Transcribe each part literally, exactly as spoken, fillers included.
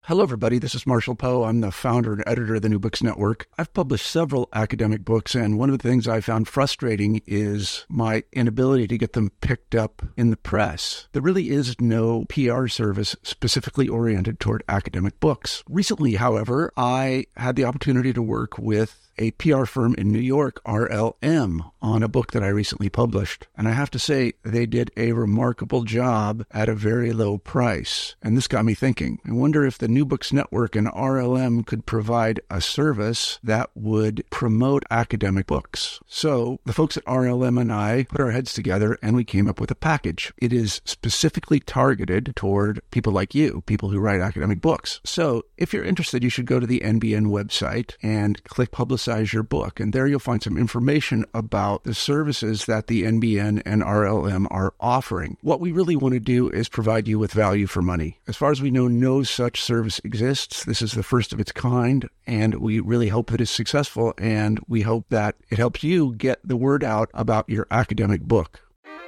Hello, everybody. This is Marshall Poe. I'm the founder and editor of the New Books Network. I've published several academic books, and one of the things I found frustrating is my inability to get them picked up in the press. There really is no P R service specifically oriented toward academic books. Recently, however, I had the opportunity to work with a P R firm in New York, R L M, on a book that I recently published. And I have to say, they did a remarkable job at a very low price. And this got me thinking. I wonder if the New Books Network and R L M could provide a service that would promote academic books. So the folks at R L M and I put our heads together and we came up with a package. It is specifically targeted toward people like you, people who write academic books. So if you're interested, you should go to the N B N website and click Publicize your book. And there you'll find some information about the services that the N B N and R L M are offering. What we really want to do is provide you with value for money. As far as we know, no such service exists. This is the first of its kind, and we really hope that it's successful, and we hope that it helps you get the word out about your academic book.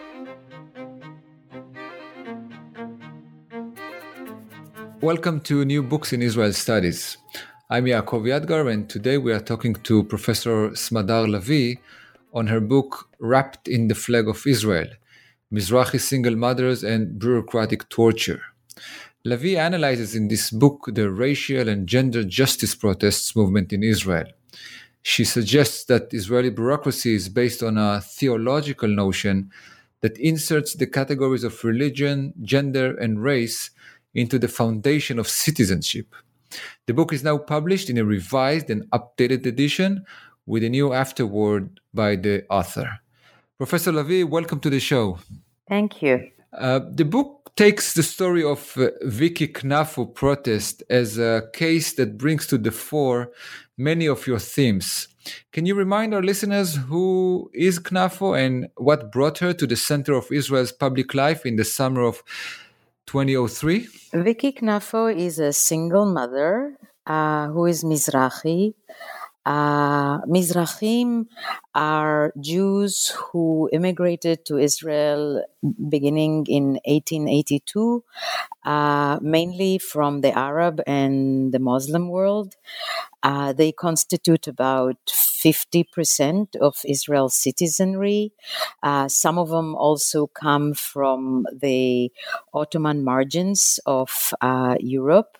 Welcome to New Books in Israel Studies. I'm Yaakov Yadgar, and today we are talking to Professor Smadar Lavie on her book, Wrapped in the Flag of Israel, Mizrahi Single Mothers and Bureaucratic Torture. Lavie analyzes in this book the racial and gender justice protests movement in Israel. She suggests that Israeli bureaucracy is based on a theological notion that inserts the categories of religion, gender, and race into the foundation of citizenship. The book is now published in a revised and updated edition with a new afterword by the author. Professor Lavie, welcome to the show. Thank you. Uh, the book takes the story of uh, Vicky Knafo protest as a case that brings to the fore many of your themes. Can you remind our listeners who is Knafo and what brought her to the center of Israel's public life in the summer of twenty oh three? Vicky Knafo is a single mother uh, who is Mizrahi. Uh, Mizrahim are Jews who immigrated to Israel beginning in eighteen eighty-two, uh, mainly from the Arab and the Muslim world. Uh, they constitute about fifty percent of Israel's citizenry. Uh, some of them also come from the Ottoman margins of uh, Europe.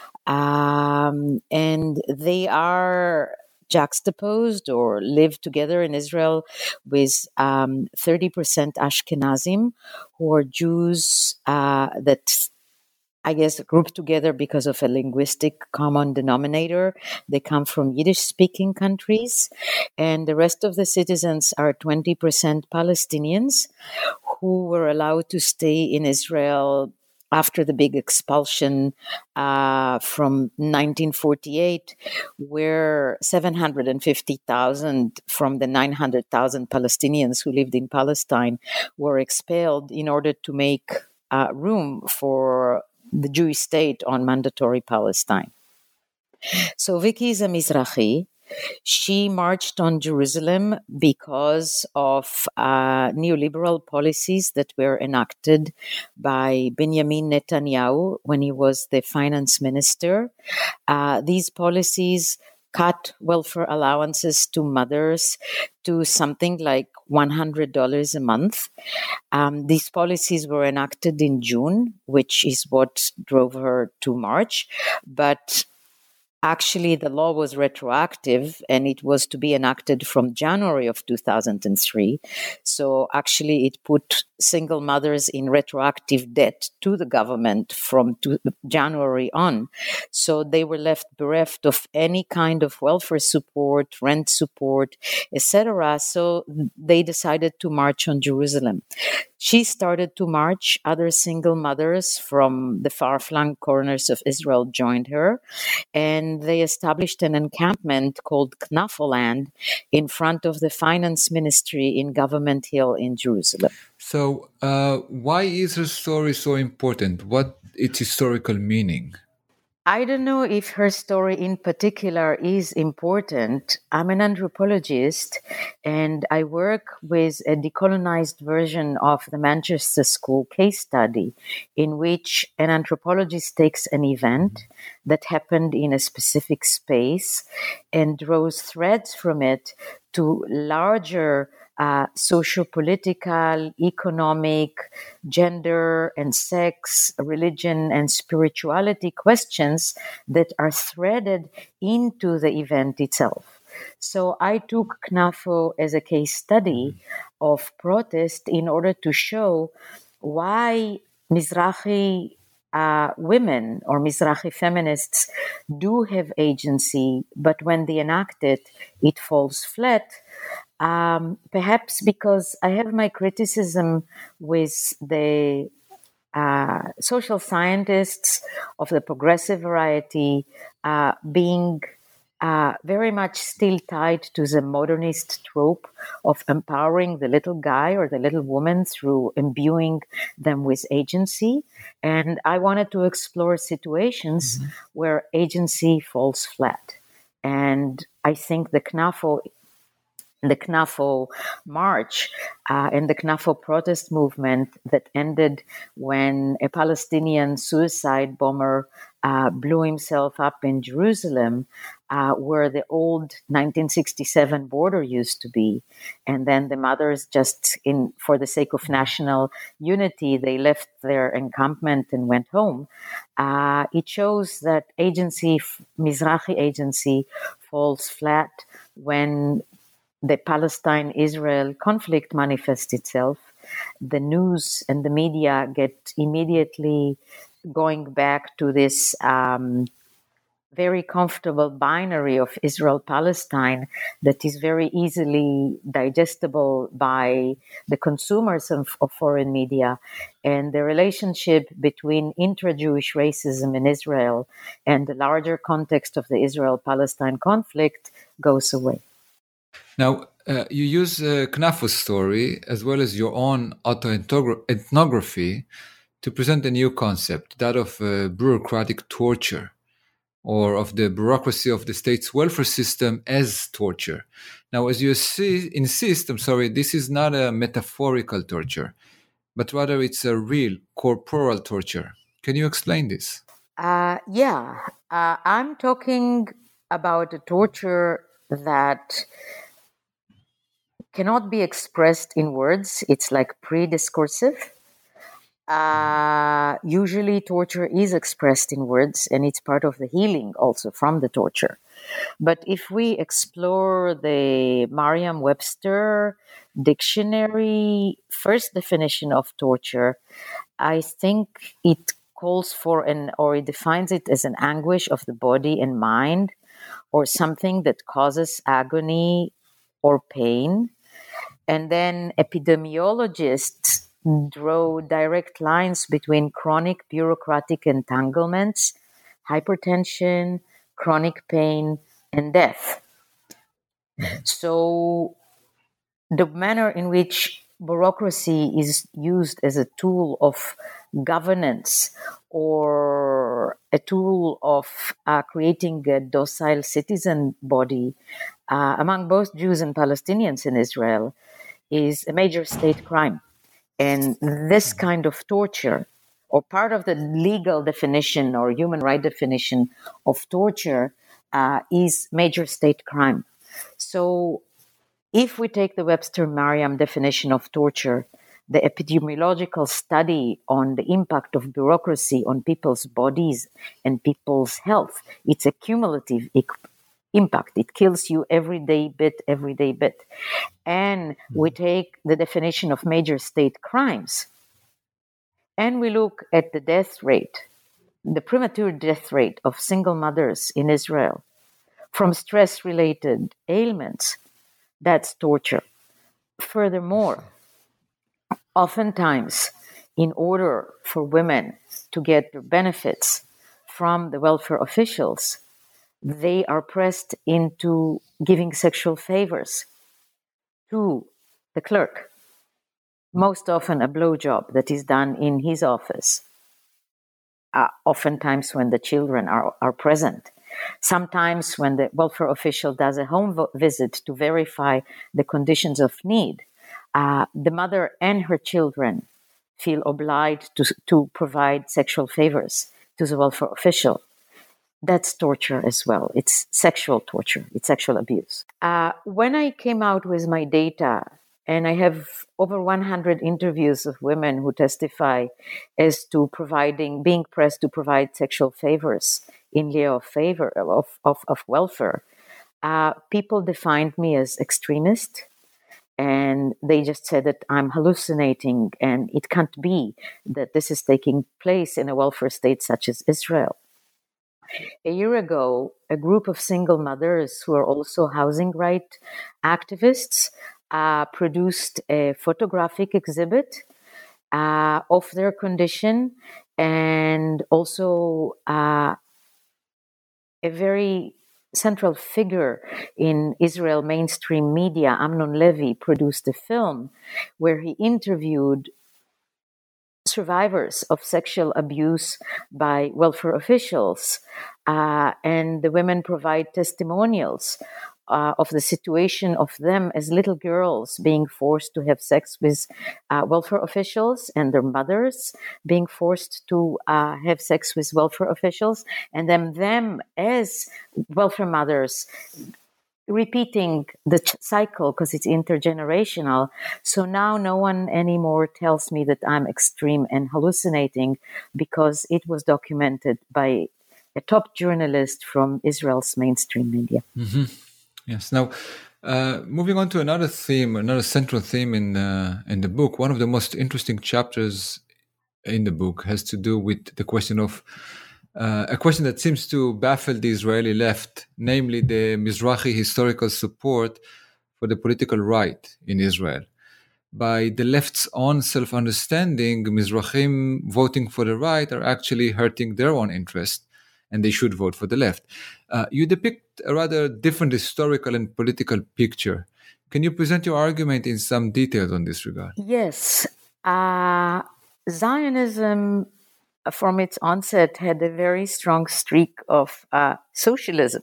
Um, and they are juxtaposed or live together in Israel with um, thirty percent Ashkenazim, who are Jews uh, that I guess grouped together because of a linguistic common denominator. They come from Yiddish-speaking countries, and the rest of the citizens are twenty percent Palestinians who were allowed to stay in Israel after the big expulsion uh, from nineteen forty-eight, where seven hundred fifty thousand from the nine hundred thousand Palestinians who lived in Palestine were expelled in order to make uh, room for the Jewish state on mandatory Palestine. So Vicky is a Mizrahi. She marched on Jerusalem because of uh, neoliberal policies that were enacted by Benjamin Netanyahu when he was the finance minister. Uh, these policies cut welfare allowances to mothers to something like one hundred dollars a month. Um, these policies were enacted in June, which is what drove her to march. But actually, the law was retroactive and it was to be enacted from January of two thousand three. So actually, it put single mothers in retroactive debt to the government from January on. So they were left bereft of any kind of welfare support, rent support, et cetera. So they decided to march on Jerusalem. She started to march. Other single mothers from the far-flung corners of Israel joined her, and they established an encampment called Knafoland in front of the finance ministry in Government Hill in Jerusalem. So uh, why is her story so important? What its historical meaning? I don't know if her story in particular is important. I'm an anthropologist and I work with a decolonized version of the Manchester School case study, in which an anthropologist takes an event that happened in a specific space and draws threads from it to larger Uh, socio-political, economic, gender and sex, religion and spirituality questions that are threaded into the event itself. So I took Knafo as a case study of protest in order to show why Mizrahi uh, women or Mizrahi feminists do have agency, but when they enact it, it falls flat. Um, perhaps because I have my criticism with the uh, social scientists of the progressive variety uh, being uh, very much still tied to the modernist trope of empowering the little guy or the little woman through imbuing them with agency. And I wanted to explore situations mm-hmm. where agency falls flat. And I think the Knafo the Knafo march uh, and the Knafo protest movement that ended when a Palestinian suicide bomber uh, blew himself up in Jerusalem, uh, where the old nineteen sixty-seven border used to be. And then the mothers just, in for the sake of national unity, they left their encampment and went home. Uh, it shows that agency, Mizrahi agency, falls flat when the Palestine-Israel conflict manifests itself. The news and the media get immediately going back to this um, very comfortable binary of Israel-Palestine that is very easily digestible by the consumers of, of foreign media. And the relationship between intra-Jewish racism in Israel and the larger context of the Israel-Palestine conflict goes away. Now, uh, you use uh, Knafo's story as well as your own autoethnography to present a new concept, that of uh, bureaucratic torture, or of the bureaucracy of the state's welfare system as torture. Now, as you see, insist, I'm sorry, this is not a metaphorical torture, but rather it's a real corporal torture. Can you explain this? Uh, yeah, uh, I'm talking about a torture that cannot be expressed in words. It's like pre-discursive. Uh, usually torture is expressed in words, and it's part of the healing also from the torture. But if we explore the Merriam-Webster dictionary first definition of torture, I think it calls for an, or it defines it as an anguish of the body and mind, or something that causes agony or pain. And then epidemiologists draw direct lines between chronic bureaucratic entanglements, hypertension, chronic pain, and death. So the manner in which bureaucracy is used as a tool of governance or a tool of uh, creating a docile citizen body uh, among both Jews and Palestinians in Israel is a major state crime. And this kind of torture, or part of the legal definition or human right definition of torture, uh, is major state crime. So if we take the Webster-Merriam definition of torture, the epidemiological study on the impact of bureaucracy on people's bodies and people's health, it's a cumulative impact. It kills you every day bit, every day bit. And we take the definition of major state crimes, and we look at the death rate, the premature death rate of single mothers in Israel from stress-related ailments. That's torture. Furthermore, oftentimes, in order for women to get their benefits from the welfare officials, they are pressed into giving sexual favors to the clerk, most often a blowjob that is done in his office. uh, oftentimes when the children are, are present. Sometimes when the welfare official does a home vo- visit to verify the conditions of need, uh, the mother and her children feel obliged to, to provide sexual favors to the welfare official. That's torture as well. It's sexual torture. It's sexual abuse. Uh, when I came out with my data, and I have over one hundred interviews of women who testify as to providing, being pressed to provide sexual favors in lieu of favor of, of, of welfare, uh, people defined me as extremist. And they just said that I'm hallucinating and it can't be that this is taking place in a welfare state such as Israel. A year ago, a group of single mothers who are also housing right activists uh, produced a photographic exhibit uh, of their condition, and also uh, a very central figure in Israel mainstream media, Amnon Levy, produced a film where he interviewed survivors of sexual abuse by welfare officials, uh, and the women provide testimonials uh, of the situation of them as little girls being forced to have sex with uh, welfare officials, and their mothers being forced to uh, have sex with welfare officials, and then them as welfare mothers repeating the ch- cycle because it's intergenerational. So now no one anymore tells me that I'm extreme and hallucinating, because it was documented by a top journalist from Israel's mainstream media. Mm-hmm. Yes. Now, uh, moving on to another theme, another central theme in the, in the book, one of the most interesting chapters in the book has to do with the question of Uh, a question that seems to baffle the Israeli left, namely the Mizrahi historical support for the political right in Israel. By the left's own self-understanding, Mizrahim voting for the right are actually hurting their own interest, and they should vote for the left. Uh, you depict a rather different historical and political picture. Can you present your argument in some details on this regard? Yes. Uh, Zionism, from its onset, had a very strong streak of uh, socialism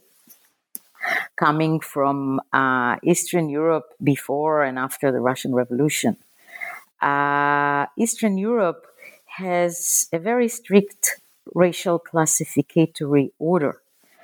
coming from uh, Eastern Europe before and after the Russian Revolution. Uh, Eastern Europe has a very strict racial classificatory order.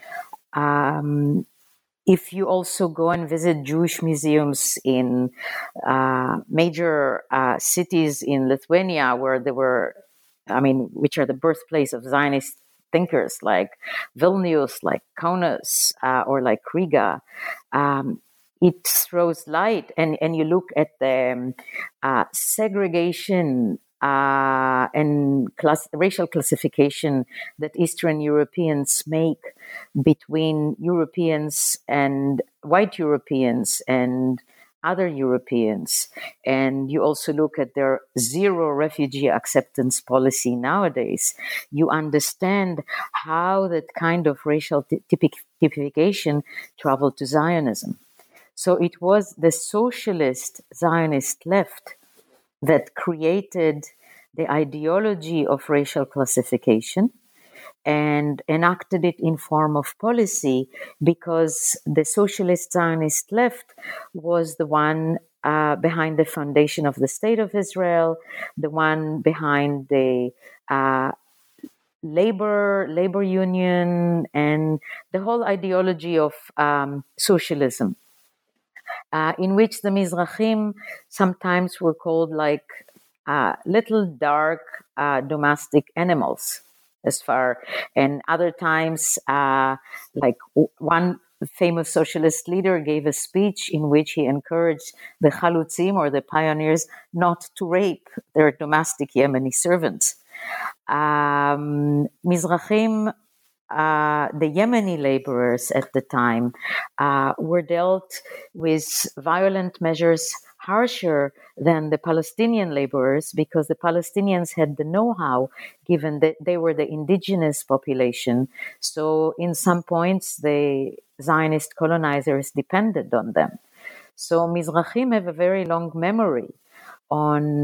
Um, if you also go and visit Jewish museums in uh, major uh, cities in Lithuania, where there were, I mean, which are the birthplace of Zionist thinkers like Vilnius, like Kaunas, uh, or like Riga, um, it throws light, and, and you look at the um, uh, segregation uh, and class, racial classification that Eastern Europeans make between Europeans and white Europeans and other Europeans. And you also look at their zero refugee acceptance policy nowadays. You understand how that kind of racial typic- typification traveled to Zionism. So it was the socialist Zionist left that created the ideology of racial classification and enacted it in form of policy, because the socialist Zionist left was the one uh, behind the foundation of the State of Israel, the one behind the uh, labor labor union, and the whole ideology of um, socialism, uh, in which the Mizrahim sometimes were called like uh, little dark uh, domestic animals. As far, and other times, uh, like one famous socialist leader gave a speech in which he encouraged the chalutzim, or the pioneers, not to rape their domestic Yemeni servants. Um, Mizrahim, uh, the Yemeni laborers at the time, uh, were dealt with violent measures harsher than the Palestinian laborers, because the Palestinians had the know-how, given that they were the indigenous population. So in some points, the Zionist colonizers depended on them. So Mizrahim have a very long memory on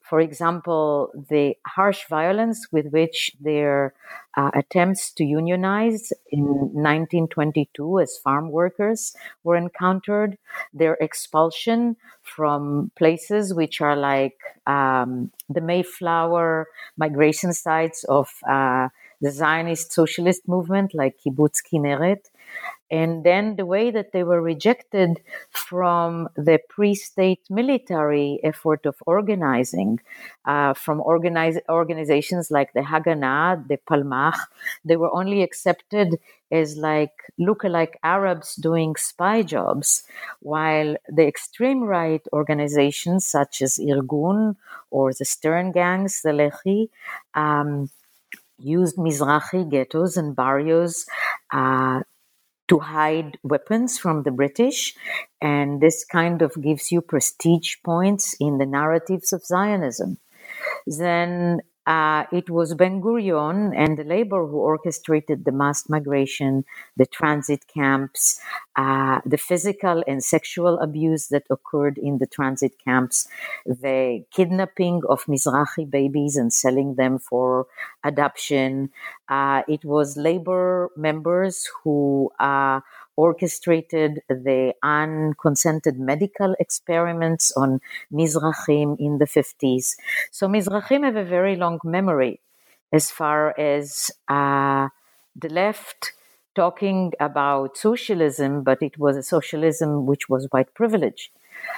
For example, the harsh violence with which their uh, attempts to unionize in nineteen twenty-two as farm workers were encountered, their expulsion from places which are like um, the Mayflower migration sites of uh, the Zionist socialist movement, like Kibbutz Kinneret, and then the way that they were rejected from the pre-state military effort of organizing, uh, from organize, organizations like the Haganah, the Palmach. They were only accepted as like lookalike Arabs doing spy jobs, while the extreme right organizations such as Irgun or the Stern gangs, the Lehi, um, used Mizrahi ghettos and barrios uh, to hide weapons from the British. And this kind of gives you prestige points in the narratives of Zionism. Then uh, it was Ben-Gurion and the labor who orchestrated the mass migration, the transit camps, uh, the physical and sexual abuse that occurred in the transit camps, the kidnapping of Mizrahi babies and selling them for adoption. Uh, it was labor members who uh, orchestrated the unconsented medical experiments on Mizrahim in the fifties. So Mizrahim have a very long memory as far as uh, the left talking about socialism, but it was a socialism which was white privilege.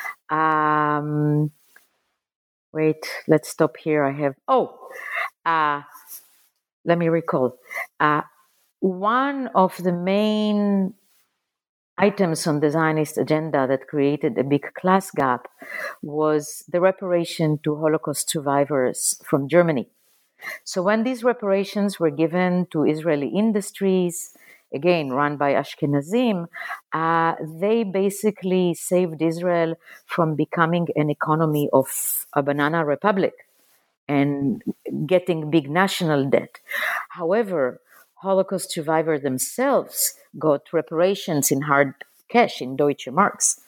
Um, wait, let's stop here. I have, oh, uh, let me recall. Uh, one of the main items on the Zionist agenda that created a big class gap was the reparation to Holocaust survivors from Germany. So when these reparations were given to Israeli industries, again, run by Ashkenazim, uh, they basically saved Israel from becoming an economy of a banana republic and getting big national debt. However, Holocaust survivors themselves got reparations in hard cash, in Deutsche Marks.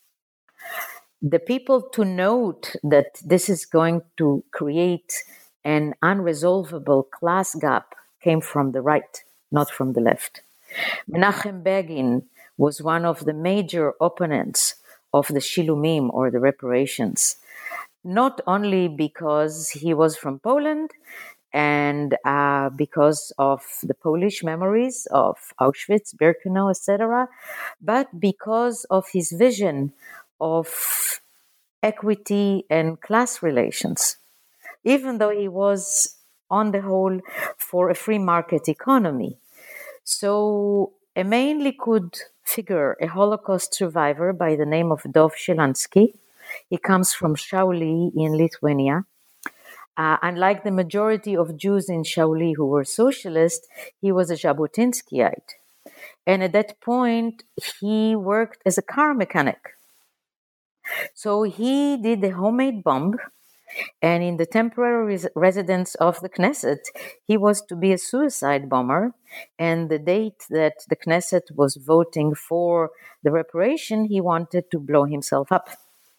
The people to note that this is going to create an unresolvable class gap came from the right, not from the left. Menachem Begin was one of the major opponents of the Shilumim, or the reparations, not only because he was from Poland, and uh, because of the Polish memories of Auschwitz, Birkenau, et cetera, but because of his vision of equity and class relations, even though he was, on the whole, for a free market economy. So a main Likud figure, a Holocaust survivor by the name of Dov Shelansky, he comes from Shauli in Lithuania. Uh, unlike the majority of Jews in Shauli who were socialist, he was a Jabotinskyite. And at that point, he worked as a car mechanic. So he did a homemade bomb, and in the temporary res- residence of the Knesset, he was to be a suicide bomber. And the date that the Knesset was voting for the reparation, he wanted to blow himself up.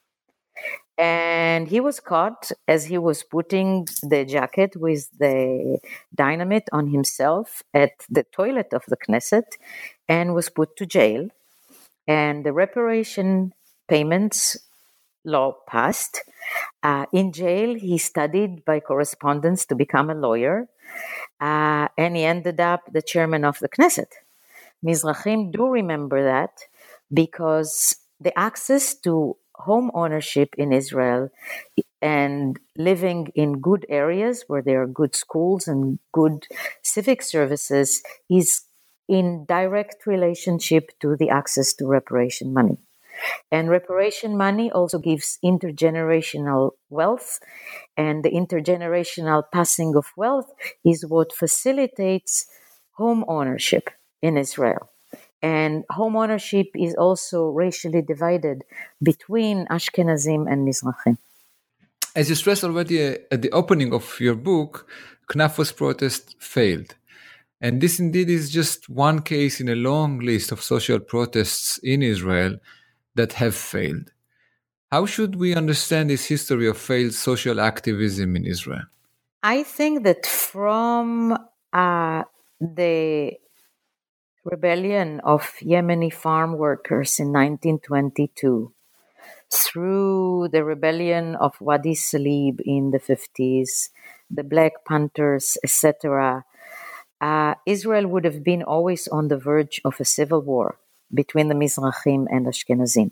And he was caught as he was putting the jacket with the dynamite on himself at the toilet of the Knesset and was put to jail. And the reparation payments law passed. Uh, in jail, he studied by correspondence to become a lawyer, uh, and he ended up the chairman of the Knesset. Mizrahim do remember that because the access to home ownership in Israel and living in good areas where there are good schools and good civic services is in direct relationship to the access to reparation money. And reparation money also gives intergenerational wealth, and the intergenerational passing of wealth is what facilitates home ownership in Israel. And home ownership is also racially divided between Ashkenazim and Mizrahim. As you stressed already at the opening of your book, Knafos protest failed. And this indeed is just one case in a long list of social protests in Israel that have failed. How should we understand this history of failed social activism in Israel? I think that from uh, the rebellion of Yemeni farm workers in nineteen twenty-two through the rebellion of Wadi Salib in the fifties, the Black Panthers, et cetera, uh, Israel would have been always on the verge of a civil war between the Mizrahim and Ashkenazim.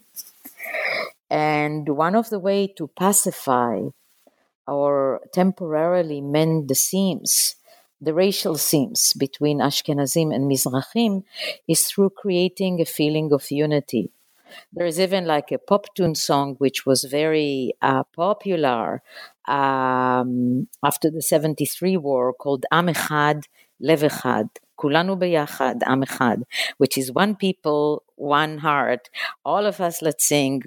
And one of the ways to pacify or temporarily mend the seams, the racial seams between Ashkenazim and Mizrahim, is through creating a feeling of unity. There is even like a pop tune song which was very uh, popular um, after the seventy-three war called Am Echad, Lev Echad, Kulanu Beyachad, Am Echad, which is one people, one heart. All of us, let's sing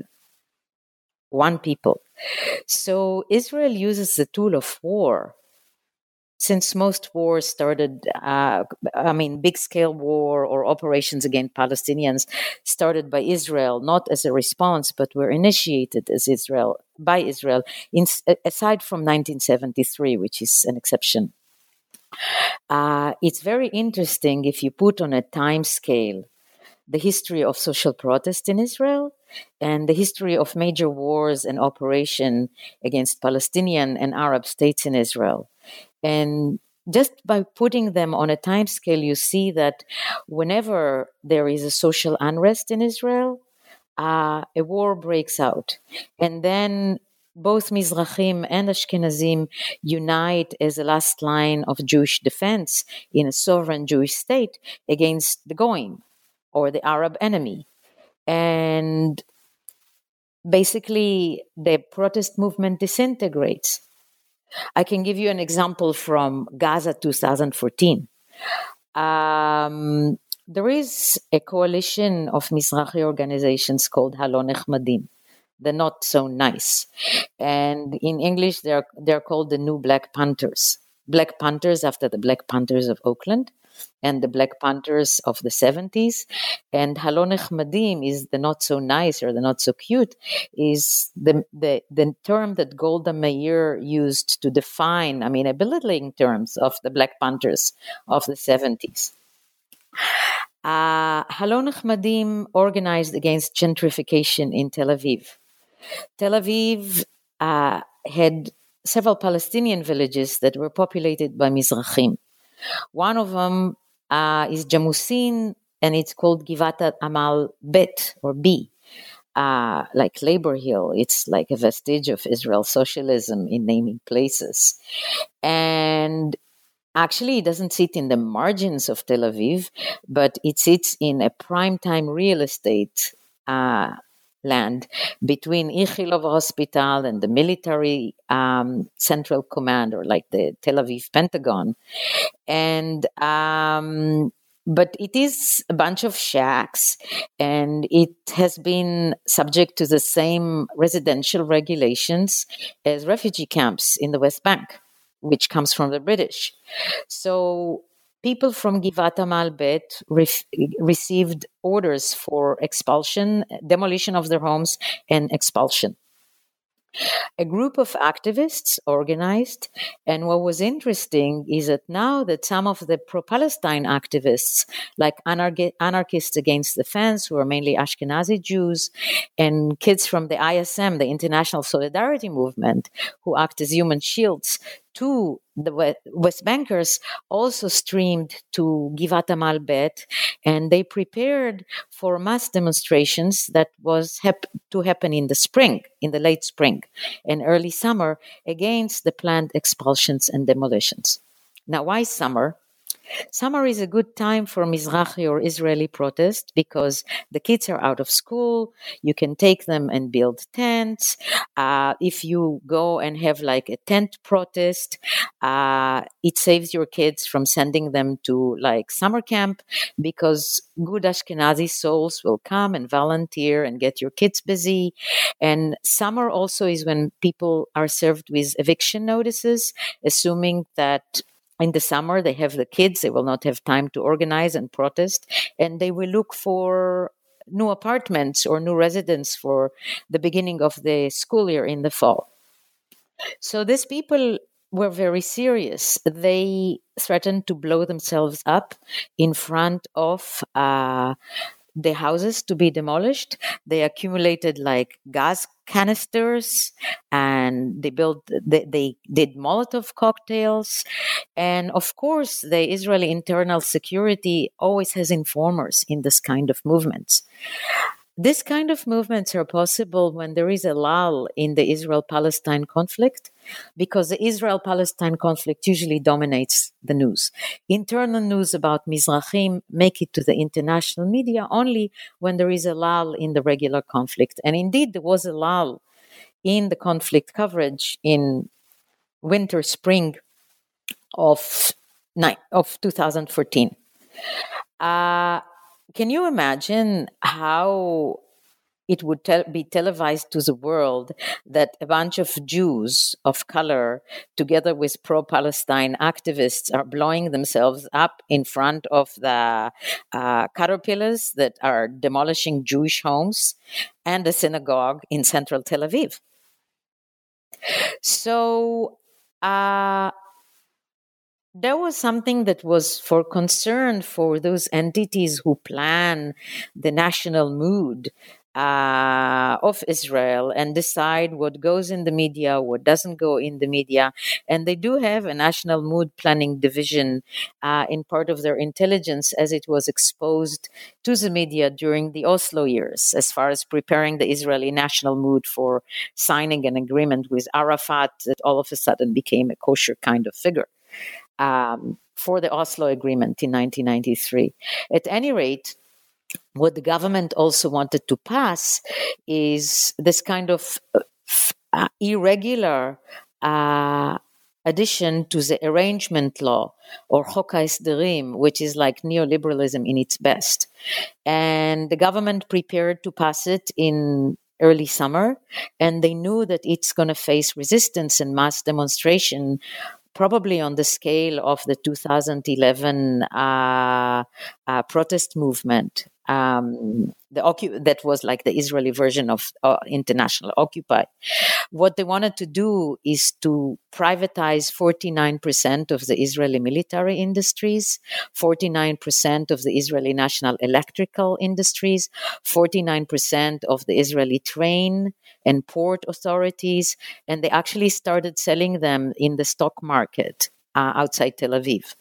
one people. So Israel uses the tool of war. Since most wars started, uh, I mean, big-scale war or operations against Palestinians started by Israel, not as a response, but were initiated as Israel by Israel, in, aside from nineteen seventy-three, which is an exception. Uh, it's very interesting if you put on a time scale the history of social protest in Israel and the history of major wars and operation against Palestinian and Arab states in Israel. And just by putting them on a time scale, you see that whenever there is a social unrest in Israel, uh, a war breaks out. And then both Mizrahim and Ashkenazim unite as a last line of Jewish defense in a sovereign Jewish state against the Goyim, or the Arab enemy. And basically, the protest movement disintegrates. I can give you an example from Gaza two thousand fourteen. Um, there is a coalition of Mizrahi organizations called Halo Nechmadim, the not so nice. And in English, they're, they're called the New Black Panthers. Black Panthers after the Black Panthers of Oakland, and the Black Panthers of the seventies. And Halo Nechmadim is the not so nice or the not so cute, is the, the, the term that Golda Meir used to define, I mean, a belittling terms of the Black Panthers of the seventies. Uh, Halo Nechmadim organized against gentrification in Tel Aviv. Tel Aviv uh, had several Palestinian villages that were populated by Mizrahim. One of them uh, is Jamusin, and it's called Givat Amal Bet, or B, uh, like Labor Hill. It's like a vestige of Israel socialism in naming places. And actually, it doesn't sit in the margins of Tel Aviv, but it sits in a primetime real estate uh, land between Ichilov Hospital and the military um, central command, or like the Tel Aviv Pentagon. And um, but it is a bunch of shacks, and it has been subject to the same residential regulations as refugee camps in the West Bank, which comes from the British. So people from Givat Amal Bet re- received orders for expulsion, demolition of their homes, and expulsion. A group of activists organized, and what was interesting is that now that some of the pro-Palestine activists, like anarch- anarchists against the fence, who are mainly Ashkenazi Jews, and kids from the I S M, the International Solidarity Movement, who act as human shields to the West Bankers, also streamed to Givat Amal Bet, and they prepared for mass demonstrations that was hap- to happen in the spring, in the late spring and early summer, against the planned expulsions and demolitions. Now, why summer? Summer is a good time for Mizrahi or Israeli protest because the kids are out of school. You can take them and build tents. Uh, if you go and have like a tent protest, uh, it saves your kids from sending them to like summer camp, because good Ashkenazi souls will come and volunteer and get your kids busy. And summer also is when people are served with eviction notices, assuming that in the summer, they have the kids, they will not have time to organize and protest, and they will look for new apartments or new residents for the beginning of the school year in the fall. So these people were very serious. They threatened to blow themselves up in front of uh, the houses to be demolished. They accumulated like gas canisters, and they built, they, they did Molotov cocktails. And of course, the Israeli internal security always has informers in this kind of movements. This kind of movements are possible when there is a lull in the Israel-Palestine conflict, because the Israel-Palestine conflict usually dominates the news. Internal news about Mizrahim make it to the international media only when there is a lull in the regular conflict. And indeed, there was a lull in the conflict coverage in winter, spring of, of two thousand fourteen. Uh, Can you imagine how it would te- be televised to the world that a bunch of Jews of color, together with pro-Palestine activists, are blowing themselves up in front of the uh, caterpillars that are demolishing Jewish homes and a synagogue in central Tel Aviv? So, uh, there was something that was for concern for those entities who plan the national mood uh, of Israel and decide what goes in the media, what doesn't go in the media. And they do have a national mood planning division uh, in part of their intelligence, as it was exposed to the media during the Oslo years, as far as preparing the Israeli national mood for signing an agreement with Arafat that all of a sudden became a kosher kind of figure. Um, for the Oslo Agreement in nineteen ninety-three. At any rate, what the government also wanted to pass is this kind of uh, irregular uh, addition to the arrangement law, or Chok HaEsderim, which is like neoliberalism in its best. And the government prepared to pass it in early summer, and they knew that it's going to face resistance and mass demonstration, probably on the scale of the two thousand eleven uh, uh, protest movement, um, the occup- that was like the Israeli version of uh, International Occupy. What they wanted to do is to privatize forty-nine percent of the Israeli military industries, forty-nine percent of the Israeli national electrical industries, forty-nine percent of the Israeli train and port authorities, and they actually started selling them in the stock market uh, outside Tel Aviv.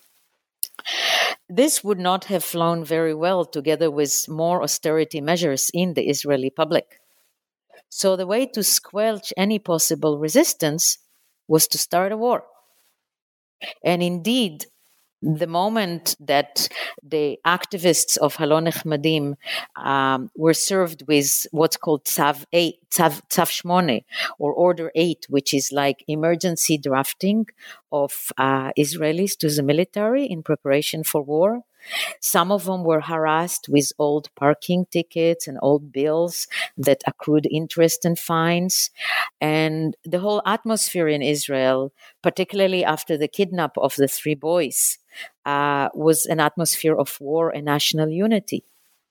This would not have flown very well together with more austerity measures in the Israeli public. So the way to squelch any possible resistance was to start a war. And indeed, the moment that the activists of Halon Echmadim um, were served with what's called Tzav eight, Tzav, Tzav Shmone, or Order eight, which is like emergency drafting of uh, Israelis to the military in preparation for war, some of them were harassed with old parking tickets and old bills that accrued interest and fines. And the whole atmosphere in Israel, particularly after the kidnap of the three boys, uh, was an atmosphere of war and national unity.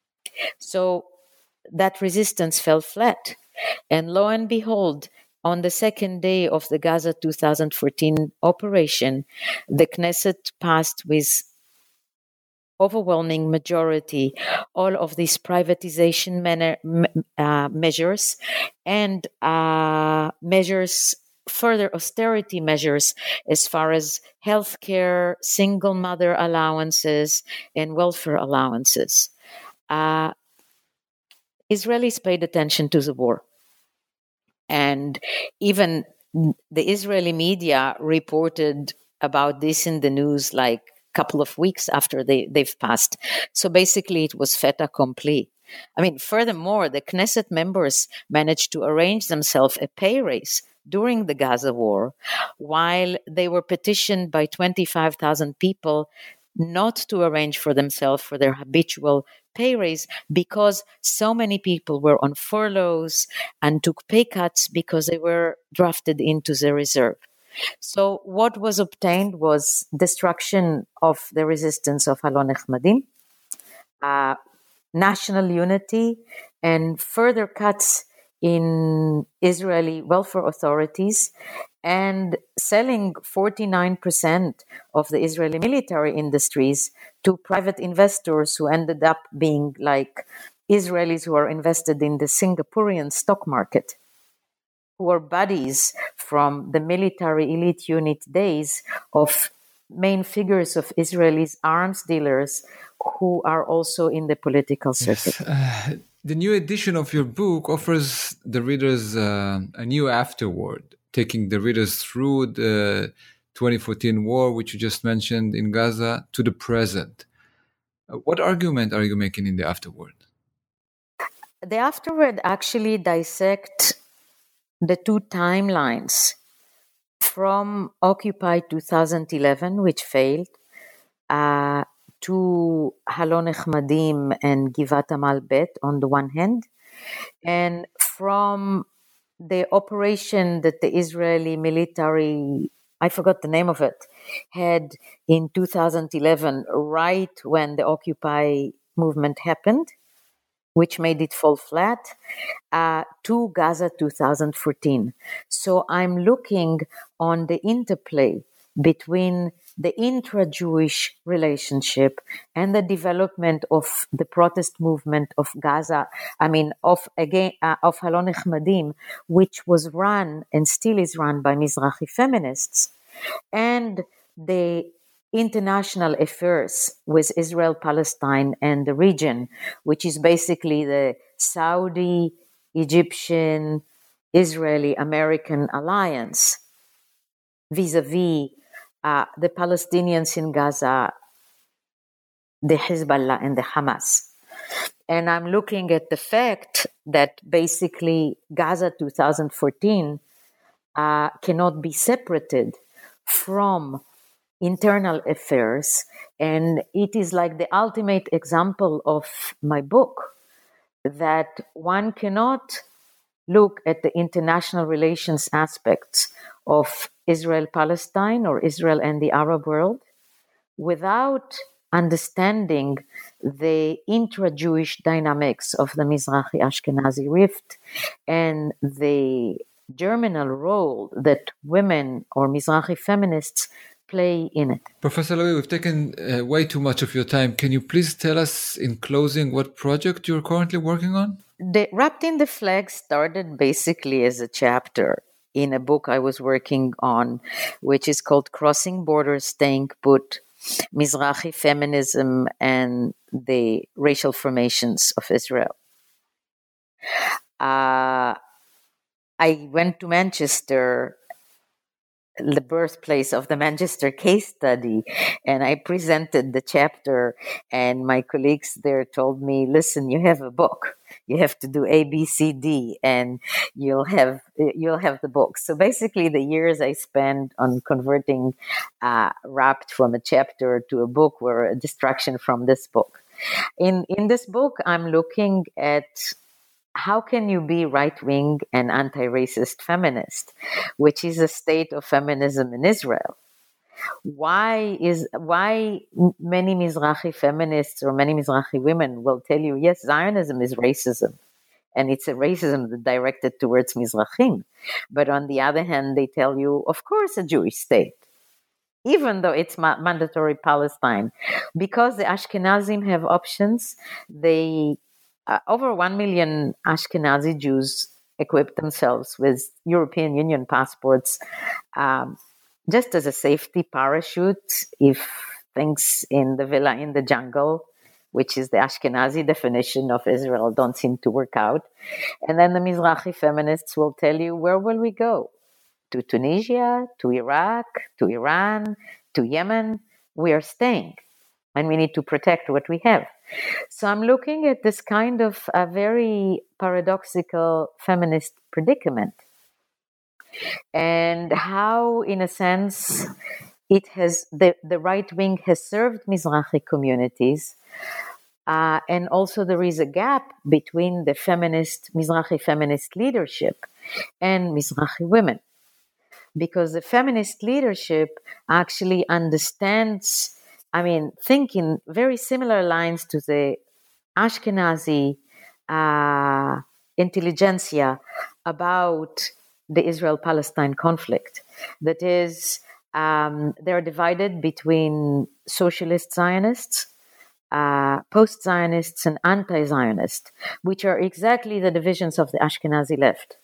So that resistance fell flat. And lo and behold, on the second day of the Gaza two thousand fourteen operation, the Knesset passed with overwhelming majority all of these privatization manner, uh, measures and uh, measures, further austerity measures as far as healthcare, single mother allowances, and welfare allowances. Uh, Israelis paid attention to the war. And even the Israeli media reported about this in the news like couple of weeks after they, they've passed. So basically it was fait accompli. I mean, furthermore, the Knesset members managed to arrange themselves a pay raise during the Gaza war, while they were petitioned by twenty-five thousand people not to arrange for themselves for their habitual pay raise, because so many people were on furloughs and took pay cuts because they were drafted into the reserve. So what was obtained was destruction of the resistance of Halon Echmadim, uh, national unity and further cuts in Israeli welfare authorities, and selling forty-nine percent of the Israeli military industries to private investors who ended up being like Israelis who are invested in the Singaporean stock market, who are buddies from the military elite unit days of main figures of Israelis arms dealers who are also in the political circuit. Yes. Uh, the new edition of your book offers the readers uh, a new afterword, taking the readers through the twenty fourteen war, which you just mentioned in Gaza, to the present. Uh, what argument are you making in the afterword? The afterword actually dissects the two timelines from Occupy two thousand eleven, which failed, uh, to Halon Echmadim and Givat Amal Bet on the one hand, and from the operation that the Israeli military, I forgot the name of it, had in two thousand eleven, right when the Occupy movement happened, which made it fall flat, uh, to Gaza two thousand fourteen. So I'm looking on the interplay between the intra-Jewish relationship and the development of the protest movement of Gaza, I mean, of again uh, of Halon Echmadim, which was run and still is run by Mizrahi feminists, and the international affairs with Israel, Palestine, and the region, which is basically the Saudi, Egyptian, Israeli, American alliance vis-a-vis uh, the Palestinians in Gaza, the Hezbollah and the Hamas. And I'm looking at the fact that basically Gaza two thousand fourteen uh, cannot be separated from internal affairs. And it is like the ultimate example of my book, that one cannot look at the international relations aspects of Israel-Palestine or Israel and the Arab world without understanding the intra-Jewish dynamics of the Mizrahi-Ashkenazi rift and the germinal role that women or Mizrahi feminists play in it. Professor Lavie, we've taken uh, way too much of your time. Can you please tell us in closing what project you're currently working on? The Wrapped in the Flag started basically as a chapter in a book I was working on, which is called Crossing Borders, Staying Put, Mizrahi Feminism and the Racial Formations of Israel. Uh, I went to Manchester, the birthplace of the Manchester case study, and I presented the chapter, and my colleagues there told me, listen, you have a book. You have to do A, B, C, D, and you'll have you'll have the book. So basically, the years I spent on converting uh, Wrapped from a chapter to a book were a distraction from this book. In in this book, I'm looking at how can you be right-wing and anti-racist feminist, which is a state of feminism in Israel. Why is why many Mizrahi feminists or many Mizrahi women will tell you, yes, Zionism is racism, and it's a racism directed towards Mizrahim. But on the other hand, they tell you, of course, a Jewish state, even though it's ma- mandatory Palestine. Because the Ashkenazim have options, they uh, over one million Ashkenazi Jews equipped themselves with European Union passports, um, just as a safety parachute if things in the villa in the jungle, which is the Ashkenazi definition of Israel, don't seem to work out. And then the Mizrahi feminists will tell you, where will we go? To Tunisia, to Iraq, to Iran, to Yemen? We are staying, and we need to protect what we have. So I'm looking at this kind of a very paradoxical feminist predicament, and how, in a sense, it has the, the right wing has served Mizrahi communities, uh, and also there is a gap between the feminist Mizrahi feminist leadership and Mizrahi women, because the feminist leadership actually understands, I mean, think in very similar lines to the Ashkenazi uh, intelligentsia about the Israel-Palestine conflict. That is, um, they're divided between socialist Zionists, uh, post-Zionists, and anti-Zionists, which are exactly the divisions of the Ashkenazi left.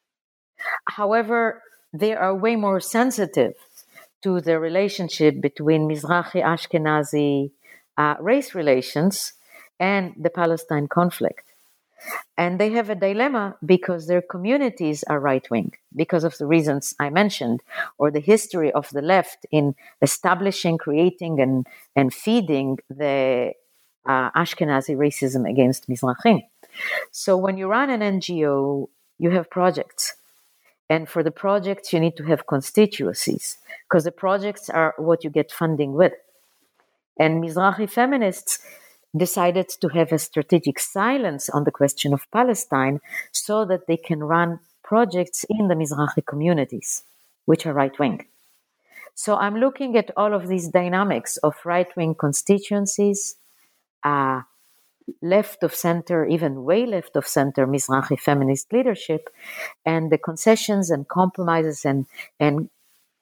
However, they are way more sensitive to the relationship between Mizrahi Ashkenazi uh, race relations and the Palestine conflict. And they have a dilemma because their communities are right-wing, because of the reasons I mentioned, or the history of the left in establishing, creating, and, and feeding the uh, Ashkenazi racism against Mizrahim. So when you run an N G O, you have projects. And for the projects, you need to have constituencies, because the projects are what you get funding with. And Mizrahi feminists decided to have a strategic silence on the question of Palestine so that they can run projects in the Mizrahi communities, which are right-wing. So I'm looking at all of these dynamics of right-wing constituencies, uh, left of center, even way left of center Mizrahi feminist leadership, and the concessions and compromises and, and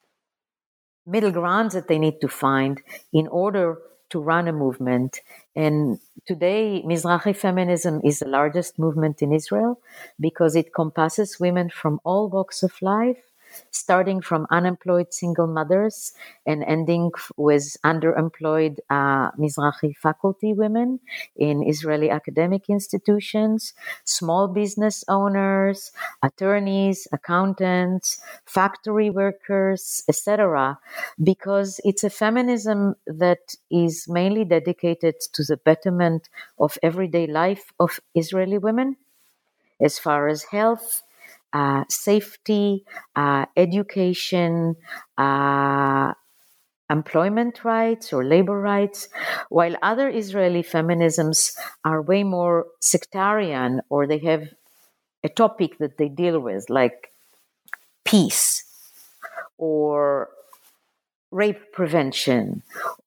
middle grounds that they need to find in order to run a movement. And today, Mizrahi feminism is the largest movement in Israel because it encompasses women from all walks of life, starting from unemployed single mothers and ending with underemployed uh, Mizrahi faculty women in Israeli academic institutions, small business owners, attorneys, accountants, factory workers, et cetera, because it's a feminism that is mainly dedicated to the betterment of everyday life of Israeli women, as far as health, Uh, safety, uh, education, uh, employment rights or labor rights, while other Israeli feminisms are way more sectarian, or they have a topic that they deal with, like peace or rape prevention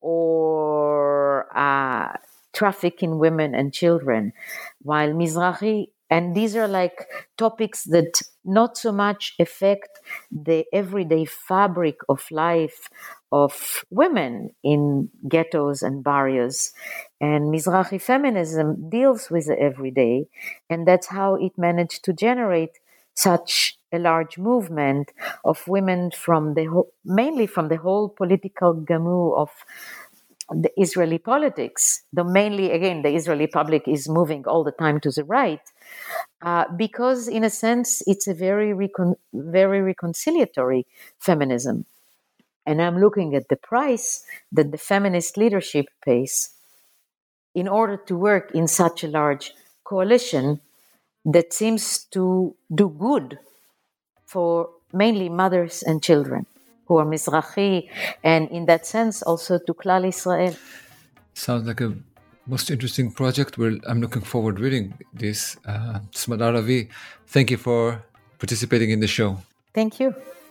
or uh, trafficking women and children, while Mizrahi, and these are like topics that not so much affect the everyday fabric of life of women in ghettos and barrios. And Mizrahi feminism deals with the everyday, and that's how it managed to generate such a large movement of women from the whole, mainly from the whole political gamut of the Israeli politics. Though mainly, again, the Israeli public is moving all the time to the right, uh, because in a sense, it's a very, recon- very reconciliatory feminism. And I'm looking at the price that the feminist leadership pays in order to work in such a large coalition that seems to do good for mainly mothers and children who are Mizrahi, and in that sense also to Klal Israel. Sounds like a most interesting project. Well, I'm looking forward to reading this. Uh, Smadar Lavie, thank you for participating in the show. Thank you.